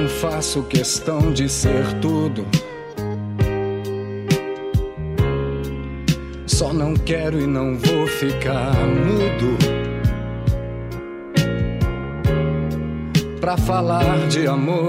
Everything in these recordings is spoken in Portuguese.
não faço questão de ser tudo. Só não quero e não vou ficar mudo pra falar de amor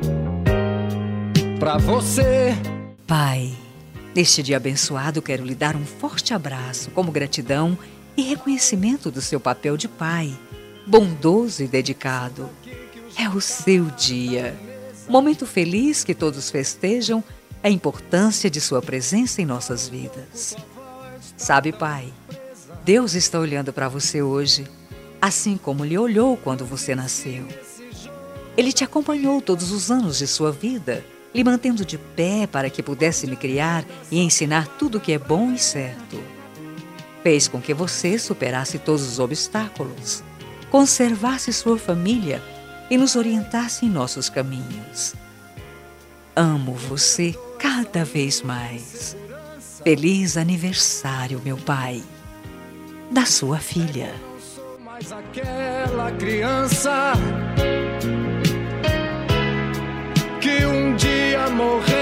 pra você. Pai, neste dia abençoado quero lhe dar um forte abraço como gratidão e reconhecimento do seu papel de pai, bondoso e dedicado. É o seu dia, momento feliz que todos festejam a importância de sua presença em nossas vidas. Sabe, pai, Deus está olhando para você hoje, assim como lhe olhou quando você nasceu. Ele te acompanhou todos os anos de sua vida, lhe mantendo de pé para que pudesse me criar e ensinar tudo o que é bom e certo. Fez com que você superasse todos os obstáculos, conservasse sua família e nos orientasse em nossos caminhos. Amo você cada vez mais. Feliz aniversário, meu pai, da sua filha. Não sou mais aquela criança que um dia morreu